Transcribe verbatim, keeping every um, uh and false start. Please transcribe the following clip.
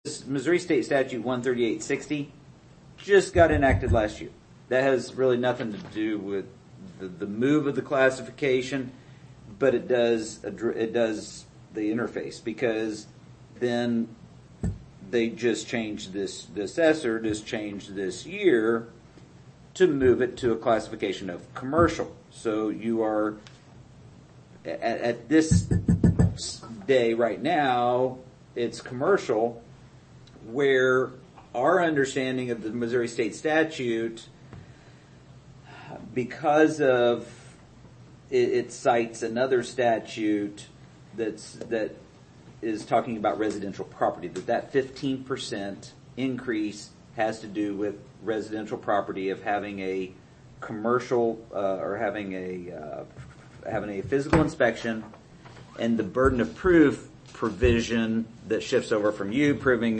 Missouri State Statute one thirty-eight sixty just got enacted last year. That has really nothing to do with the, the move of the classification, but it does it does the interface, because then they just changed this the assessor just changed this year to move it to a classification of commercial. So you are at, at this day right now, it's commercial, where our understanding of the Missouri State Statute, because of it, it cites another statute that's that is talking about residential property, that that fifteen percent increase has to do with residential property of having a commercial uh, or having a uh, having a physical inspection, and the burden of proof provision that shifts over from you proving